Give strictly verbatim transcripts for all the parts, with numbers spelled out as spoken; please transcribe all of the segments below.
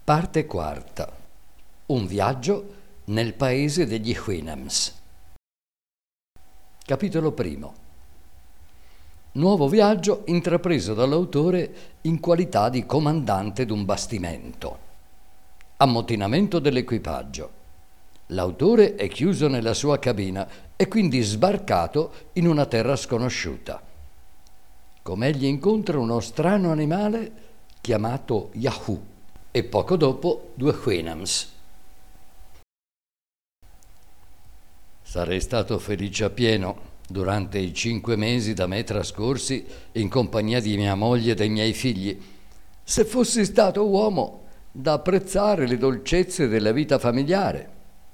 Parte quarta. Un viaggio nel paese degli Houyhnhnms. Capitolo primo. Nuovo viaggio intrapreso dall'autore in qualità di comandante d'un bastimento. Ammutinamento dell'equipaggio. L'autore è chiuso nella sua cabina e quindi sbarcato in una terra sconosciuta. Com'egli incontra uno strano animale chiamato Yahoo e poco dopo due Houyhnhnms. Sarei stato felice a pieno durante i cinque mesi da me trascorsi in compagnia di mia moglie e dei miei figli, se fossi stato uomo da apprezzare le dolcezze della vita familiare.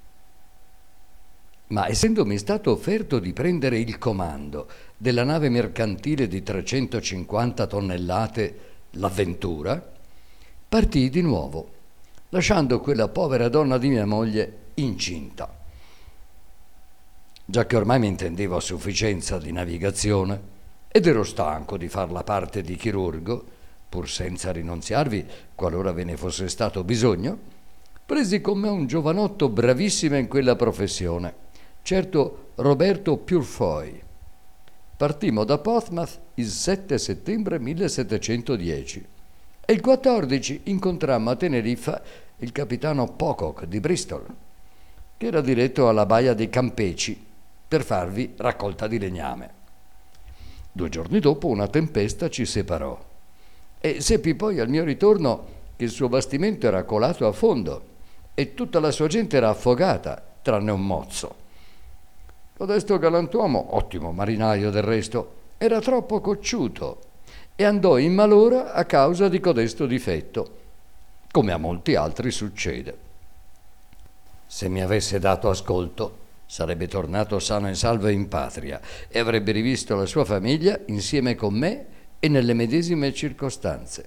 Ma essendomi stato offerto di prendere il comando della nave mercantile di trecentocinquanta tonnellate, l'Avventura, partii di nuovo, lasciando quella povera donna di mia moglie incinta. Già che ormai mi intendevo a sufficienza di navigazione ed ero stanco di far la parte di chirurgo, pur senza rinunziarvi qualora ve ne fosse stato bisogno, presi con me un giovanotto bravissimo in quella professione, certo Roberto Purefoy. Partimmo da Portsmouth il sette settembre millesettecentodieci e il quattordici incontrammo a Teneriffa il capitano Pocock di Bristol, che era diretto alla baia dei Campeci per farvi raccolta di legname. Due giorni dopo una tempesta ci separò e seppi poi al mio ritorno che il suo bastimento era colato a fondo e tutta la sua gente era affogata, tranne un mozzo. Codesto galantuomo, ottimo marinaio del resto, era troppo cocciuto e andò in malora a causa di codesto difetto, come a molti altri succede. Se mi avesse dato ascolto, sarebbe tornato sano e salvo in patria e avrebbe rivisto la sua famiglia insieme con me e nelle medesime circostanze.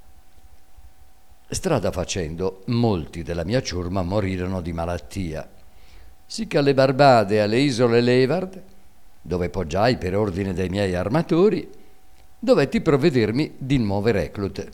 Strada facendo, molti della mia ciurma morirono di malattia, sicché alle Barbade e alle isole Leeward, dove poggiai per ordine dei miei armatori, dovetti provvedermi di nuove reclute.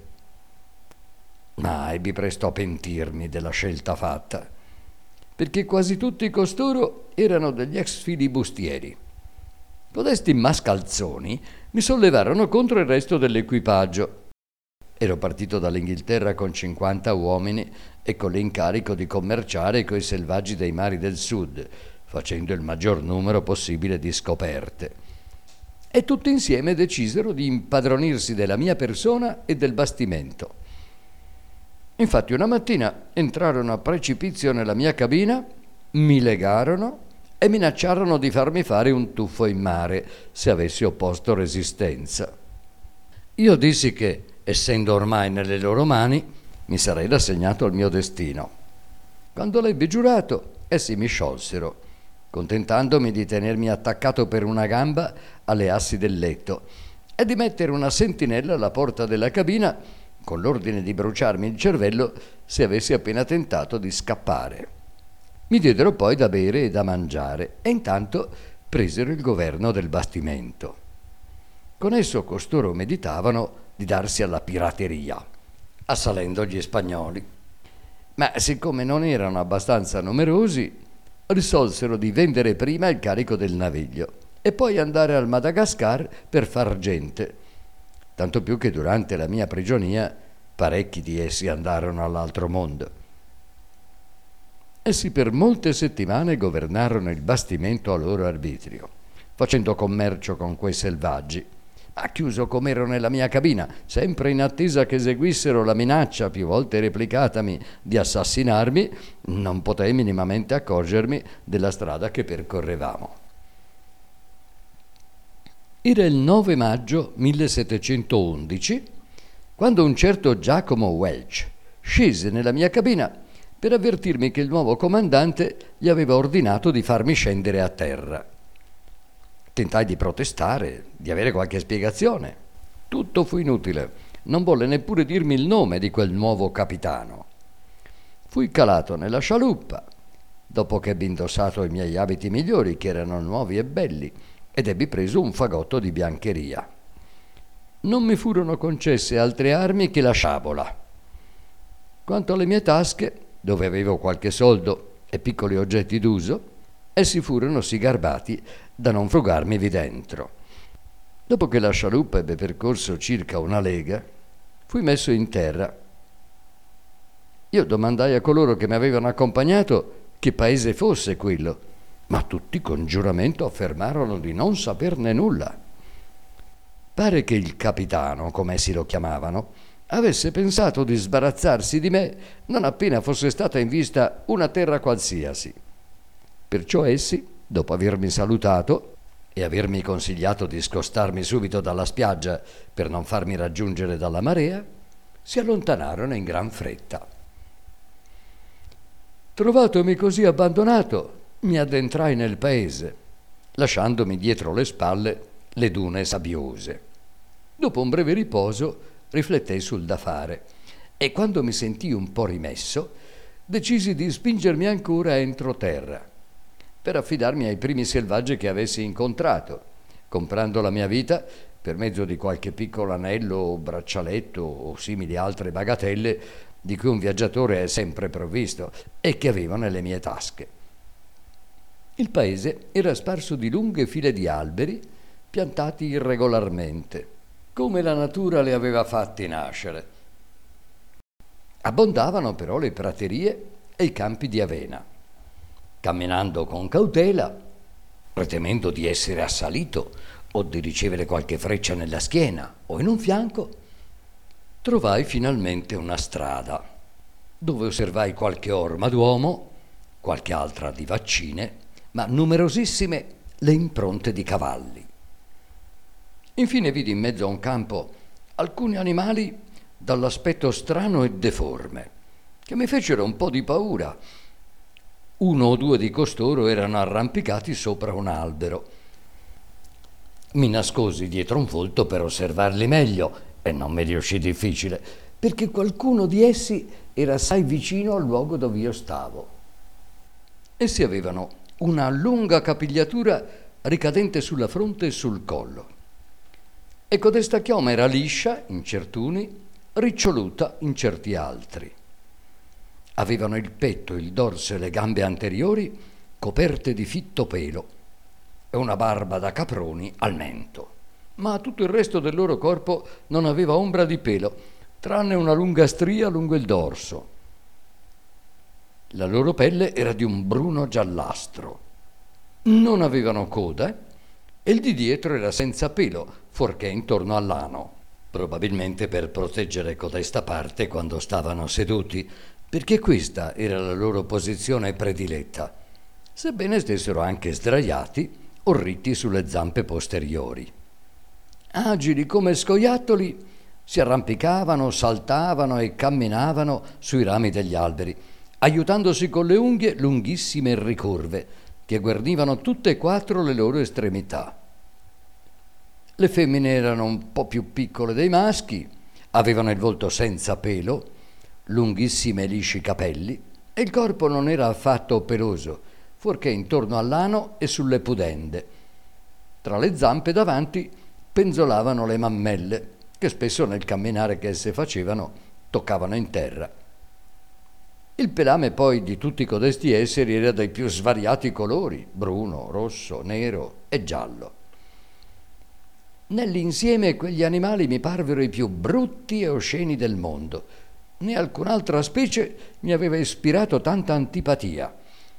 Ma ebbi presto a pentirmi della scelta fatta, perché quasi tutti costoro erano degli ex filibustieri. Codesti mascalzoni mi sollevarono contro il resto dell'equipaggio. Ero partito dall'Inghilterra con cinquanta uomini e con l'incarico di commerciare coi selvaggi dei mari del sud, facendo il maggior numero possibile di scoperte. E tutti insieme decisero di impadronirsi della mia persona e del bastimento. Infatti una mattina entrarono a precipizio nella mia cabina, mi legarono e minacciarono di farmi fare un tuffo in mare se avessi opposto resistenza. Io dissi che, essendo ormai nelle loro mani, mi sarei rassegnato al mio destino. Quando l'ebbi giurato, essi mi sciolsero, contentandomi di tenermi attaccato per una gamba alle assi del letto e di mettere una sentinella alla porta della cabina con l'ordine di bruciarmi il cervello se avessi appena tentato di scappare. Mi diedero poi da bere e da mangiare e intanto presero il governo del bastimento. Con esso costoro meditavano di darsi alla pirateria, assalendo gli spagnoli. Ma siccome non erano abbastanza numerosi, risolsero di vendere prima il carico del naviglio e poi andare al Madagascar per far gente, tanto più che durante la mia prigionia parecchi di essi andarono all'altro mondo. Essi per molte settimane governarono il bastimento a loro arbitrio, facendo commercio con quei selvaggi, ma chiuso com'ero nella mia cabina, sempre in attesa che eseguissero la minaccia più volte replicatami di assassinarmi, non potei minimamente accorgermi della strada che percorrevamo. Era il nove maggio millesettecentoundici quando un certo Giacomo Welch scese nella mia cabina per avvertirmi che il nuovo comandante gli aveva ordinato di farmi scendere a terra. Tentai di protestare, di avere qualche spiegazione. Tutto fu inutile. Non volle neppure dirmi il nome di quel nuovo capitano. Fui calato nella scialuppa, dopo che ebbi indossato i miei abiti migliori, che erano nuovi e belli, ed ebbi preso un fagotto di biancheria. Non mi furono concesse altre armi che la sciabola. Quanto alle mie tasche, dove avevo qualche soldo e piccoli oggetti d'uso, essi furono sì garbati da non frugarmivi dentro. Dopo che la scialuppa ebbe percorso circa una lega, fui messo in terra. Io domandai a coloro che mi avevano accompagnato che paese fosse quello, ma tutti con giuramento affermarono di non saperne nulla. Pare che il capitano, come essi lo chiamavano, avesse pensato di sbarazzarsi di me non appena fosse stata in vista una terra qualsiasi. Perciò essi, dopo avermi salutato e avermi consigliato di scostarmi subito dalla spiaggia per non farmi raggiungere dalla marea, si allontanarono in gran fretta. Trovatomi così abbandonato, mi addentrai nel paese, lasciandomi dietro le spalle le dune sabbiose. Dopo un breve riposo riflettei sul da fare e quando mi sentii un po' rimesso, decisi di spingermi ancora entro terra per affidarmi ai primi selvaggi che avessi incontrato, comprando la mia vita per mezzo di qualche piccolo anello o braccialetto o simili altre bagatelle di cui un viaggiatore è sempre provvisto e che avevo nelle mie tasche. Il paese era sparso di lunghe file di alberi piantati irregolarmente, come la natura le aveva fatti nascere. Abbondavano però le praterie e i campi di avena. Camminando con cautela, temendo di essere assalito o di ricevere qualche freccia nella schiena o in un fianco, trovai finalmente una strada, dove osservai qualche orma d'uomo, qualche altra di vaccine, ma numerosissime le impronte di cavalli. Infine vidi in mezzo a un campo alcuni animali dall'aspetto strano e deforme, che mi fecero un po' di paura. Uno o due di costoro erano arrampicati sopra un albero. Mi nascosi dietro un folto per osservarli meglio e non mi riuscì difficile, perché qualcuno di essi era assai vicino al luogo dove io stavo. Essi avevano una lunga capigliatura ricadente sulla fronte e sul collo, e codesta chioma era liscia in certuni, riccioluta in certi altri. Avevano il petto, il dorso e le gambe anteriori coperte di fitto pelo e una barba da caproni al mento, ma tutto il resto del loro corpo non aveva ombra di pelo, tranne una lunga stria lungo il dorso. La loro pelle era di un bruno giallastro. Non avevano coda e il di dietro era senza pelo, fuorché intorno all'ano, probabilmente per proteggere codesta parte quando stavano seduti, perché questa era la loro posizione prediletta, sebbene stessero anche sdraiati o ritti sulle zampe posteriori. Agili come scoiattoli, si arrampicavano, saltavano e camminavano sui rami degli alberi, aiutandosi con le unghie lunghissime e ricurve, che guarnivano tutte e quattro le loro estremità. Le femmine erano un po' più piccole dei maschi, avevano il volto senza pelo, lunghissimi e lisci capelli, e il corpo non era affatto peloso, fuorché intorno all'ano e sulle pudende. Tra le zampe davanti penzolavano le mammelle, che spesso nel camminare che esse facevano toccavano in terra. Il pelame poi di tutti codesti esseri era dei più svariati colori, bruno, rosso, nero e giallo. Nell'insieme quegli animali mi parvero i più brutti e osceni del mondo. Né alcun'altra specie mi aveva ispirato tanta antipatia.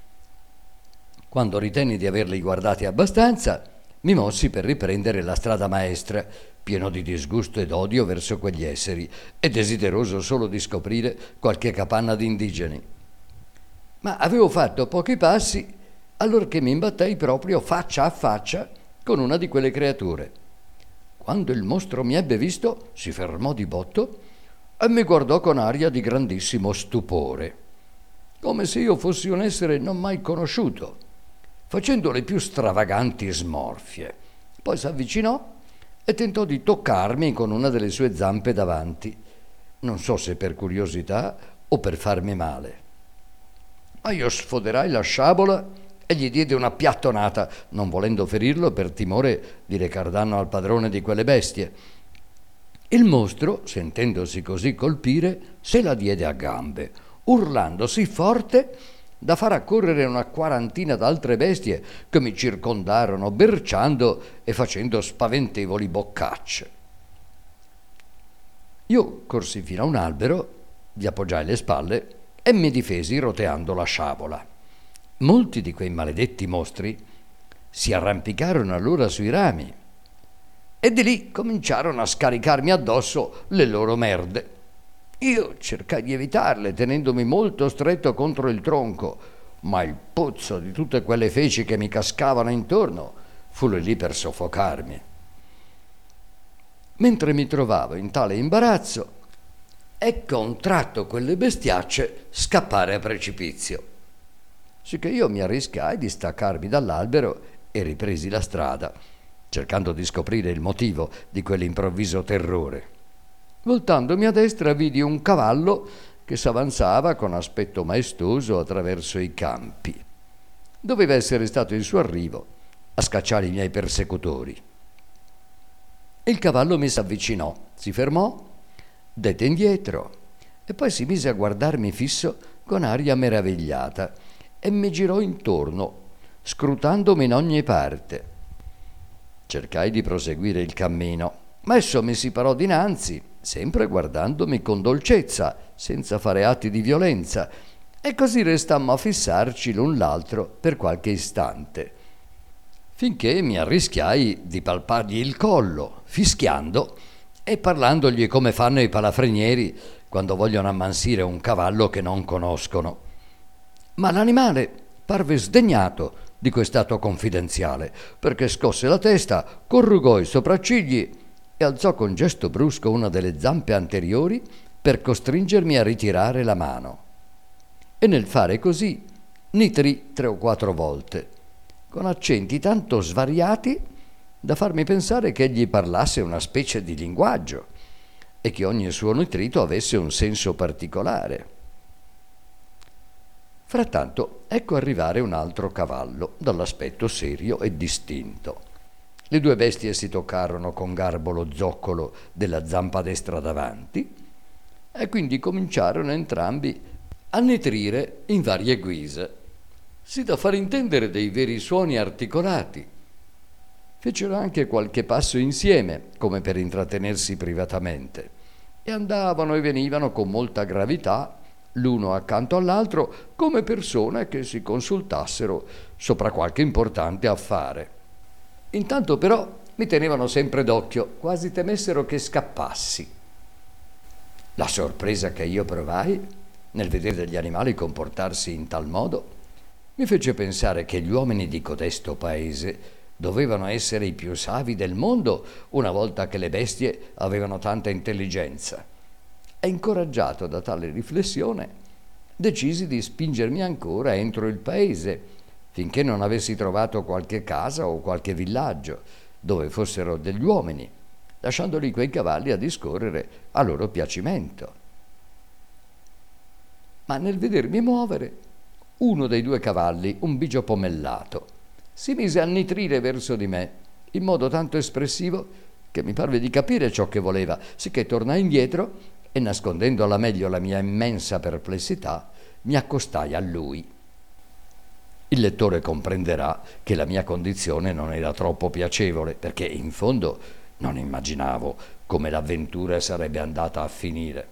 Quando ritenni di averli guardati abbastanza, mi mossi per riprendere la strada maestra, pieno di disgusto ed odio verso quegli esseri e desideroso solo di scoprire qualche capanna di indigeni. Ma avevo fatto pochi passi allorché mi imbattei proprio faccia a faccia con una di quelle creature. Quando il mostro mi ebbe visto, si fermò di botto e mi guardò con aria di grandissimo stupore, come se io fossi un essere non mai conosciuto, facendo le più stravaganti smorfie. Poi s'avvicinò e tentò di toccarmi con una delle sue zampe davanti, non so se per curiosità o per farmi male. Ma io sfoderai la sciabola e gli diede una piattonata, non volendo ferirlo per timore di recar danno al padrone di quelle bestie. Il mostro, sentendosi così colpire, se la diede a gambe, urlando sì forte da far accorrere una quarantina d'altre bestie che mi circondarono, berciando e facendo spaventevoli boccacce. Io corsi fino a un albero, vi appoggiai le spalle e mi difesi roteando la sciabola. Molti di quei maledetti mostri si arrampicarono allora sui rami e di lì cominciarono a scaricarmi addosso le loro merde. Io cercai di evitarle, tenendomi molto stretto contro il tronco, ma il puzzo di tutte quelle feci che mi cascavano intorno fu lì per soffocarmi. Mentre mi trovavo in tale imbarazzo, ecco a un tratto quelle bestiacce scappare a precipizio. Sicché io mi arrischiai di staccarmi dall'albero e ripresi la strada, cercando di scoprire il motivo di quell'improvviso terrore. Voltandomi a destra vidi un cavallo che s'avanzava con aspetto maestoso attraverso i campi. Doveva essere stato il suo arrivo a scacciare i miei persecutori. Il cavallo mi s'avvicinò, si fermò, dette indietro e poi si mise a guardarmi fisso con aria meravigliata e mi girò intorno, scrutandomi in ogni parte. Cercai di proseguire il cammino, ma esso mi si parò dinanzi, sempre guardandomi con dolcezza, senza fare atti di violenza, e così restammo a fissarci l'un l'altro per qualche istante, finché mi arrischiai di palpargli il collo, fischiando e parlandogli come fanno i palafrenieri quando vogliono ammansire un cavallo che non conoscono. Ma l'animale parve sdegnato di quest'atto confidenziale, perché scosse la testa, corrugò i sopraccigli e alzò con gesto brusco una delle zampe anteriori per costringermi a ritirare la mano. E nel fare così nitrì tre o quattro volte, con accenti tanto svariati da farmi pensare che egli parlasse una specie di linguaggio e che ogni suo nitrito avesse un senso particolare. Frattanto ecco arrivare un altro cavallo, dall'aspetto serio e distinto. Le due bestie si toccarono con garbo lo zoccolo della zampa destra davanti e quindi cominciarono entrambi a nitrire in varie guise, sì da far intendere dei veri suoni articolati. Fecero anche qualche passo insieme, come per intrattenersi privatamente, e andavano e venivano con molta gravità, l'uno accanto all'altro, come persone che si consultassero sopra qualche importante affare. Intanto però mi tenevano sempre d'occhio, quasi temessero che scappassi. La sorpresa che io provai nel vedere degli animali comportarsi in tal modo mi fece pensare che gli uomini di codesto paese dovevano essere i più savi del mondo una volta che le bestie avevano tanta intelligenza. E incoraggiato da tale riflessione, decisi di spingermi ancora entro il paese, finché non avessi trovato qualche casa o qualche villaggio dove fossero degli uomini, lasciandoli quei cavalli a discorrere a loro piacimento. Ma nel vedermi muovere, uno dei due cavalli, un bigio pomellato, si mise a nitrire verso di me in modo tanto espressivo che mi parve di capire ciò che voleva, sicché tornai indietro e, nascondendo alla meglio la mia immensa perplessità, mi accostai a lui. Il lettore comprenderà che la mia condizione non era troppo piacevole, perché in fondo non immaginavo come l'avventura sarebbe andata a finire.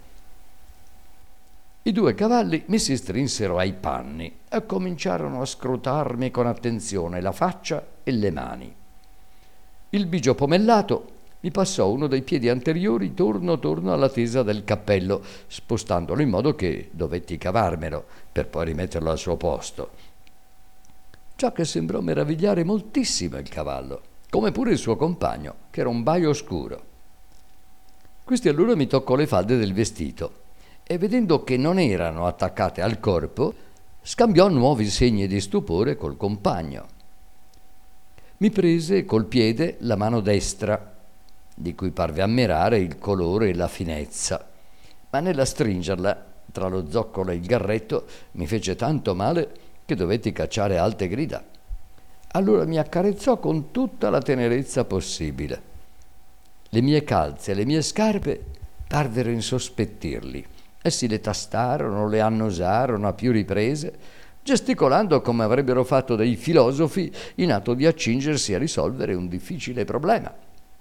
I due cavalli mi si strinsero ai panni e cominciarono a scrutarmi con attenzione la faccia e le mani. Il bigio pomellato mi passò uno dei piedi anteriori torno torno alla tesa del cappello, spostandolo in modo che dovetti cavarmelo per poi rimetterlo al suo posto. Ciò che sembrò meravigliare moltissimo il cavallo, come pure il suo compagno, che era un baio scuro. Questi allora mi toccò le falde del vestito e, vedendo che non erano attaccate al corpo, scambiò nuovi segni di stupore col compagno. Mi prese col piede la mano destra, di cui parve ammirare il colore e la finezza, ma nella stringerla tra lo zoccolo e il garretto mi fece tanto male che dovetti cacciare alte grida. Allora mi accarezzò con tutta la tenerezza possibile. Le mie calze e le mie scarpe parvero insospettirli. Essi le tastarono, le annusarono a più riprese, gesticolando come avrebbero fatto dei filosofi in atto di accingersi a risolvere un difficile problema.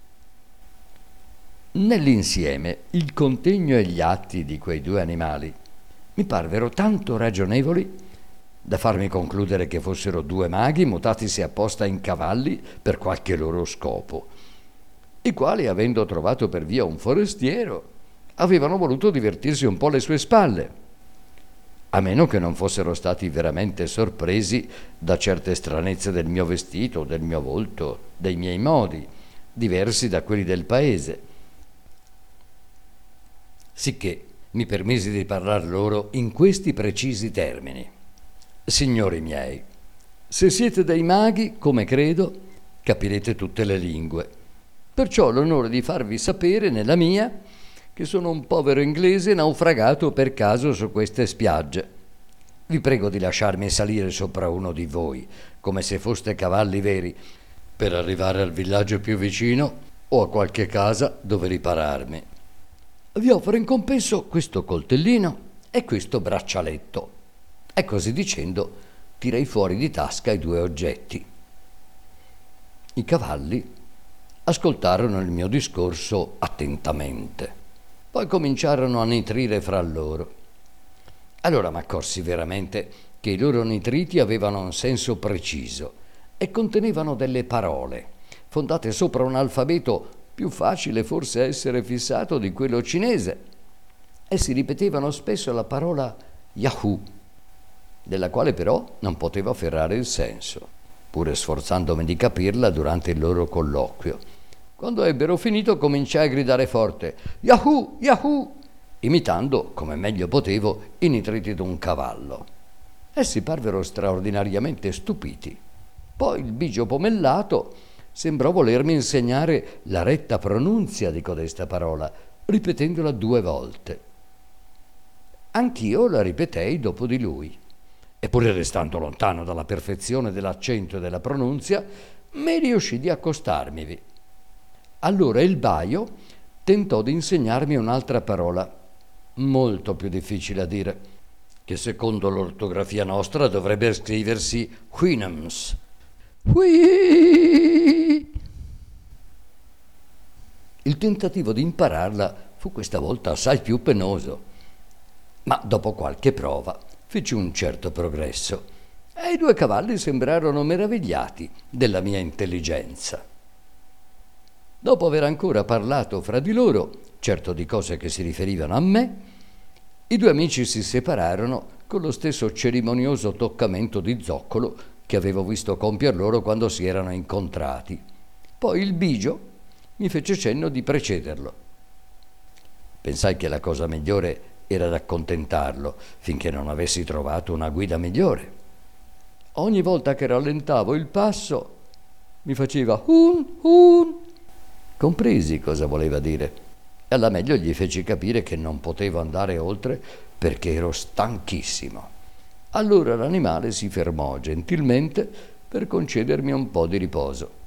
Nell'insieme, il contegno e gli atti di quei due animali mi parvero tanto ragionevoli da farmi concludere che fossero due maghi mutatisi apposta in cavalli per qualche loro scopo, i quali, avendo trovato per via un forestiero, avevano voluto divertirsi un po' alle sue spalle, a meno che non fossero stati veramente sorpresi da certe stranezze del mio vestito, del mio volto, dei miei modi, diversi da quelli del paese. Sicché mi permisi di parlar loro in questi precisi termini. Signori miei, se siete dei maghi, come credo, capirete tutte le lingue. Perciò ho l'onore di farvi sapere, nella mia, che sono un povero inglese naufragato per caso su queste spiagge. Vi prego di lasciarmi salire sopra uno di voi, come se foste cavalli veri, per arrivare al villaggio più vicino o a qualche casa dove ripararmi. Vi offro in compenso questo coltellino e questo braccialetto. E così dicendo tirai fuori di tasca i due oggetti. I cavalli ascoltarono il mio discorso attentamente. Poi cominciarono a nitrire fra loro. Allora m'accorsi veramente che i loro nitriti avevano un senso preciso e contenevano delle parole, fondate sopra un alfabeto più facile forse essere fissato di quello cinese. Essi ripetevano spesso la parola Yahoo, della quale però non potevo afferrare il senso, pure sforzandomi di capirla durante il loro colloquio. Quando ebbero finito cominciai a gridare forte Yahoo, Yahoo, imitando, come meglio potevo, i nitriti d'un cavallo. Essi parvero straordinariamente stupiti. Poi il bigio pomellato sembrò volermi insegnare la retta pronunzia di codesta parola, ripetendola due volte. Anch'io la ripetei dopo di lui, eppure restando lontano dalla perfezione dell'accento e della pronunzia, mi riuscì di accostarmivi. Allora il baio tentò di insegnarmi un'altra parola, molto più difficile a dire, che secondo l'ortografia nostra dovrebbe scriversi Whinams. Whee! Il tentativo di impararla fu questa volta assai più penoso, ma dopo qualche prova feci un certo progresso e i due cavalli sembrarono meravigliati della mia intelligenza. Dopo aver ancora parlato fra di loro, certo di cose che si riferivano a me, i due amici si separarono con lo stesso cerimonioso toccamento di zoccolo che avevo visto compier loro quando si erano incontrati. Poi il bigio mi fece cenno di precederlo. Pensai che la cosa migliore era d'accontentarlo finché non avessi trovato una guida migliore. Ogni volta che rallentavo il passo mi faceva un, un. Compresi cosa voleva dire e alla meglio gli feci capire che non potevo andare oltre perché ero stanchissimo. Allora l'animale si fermò gentilmente per concedermi un po' di riposo.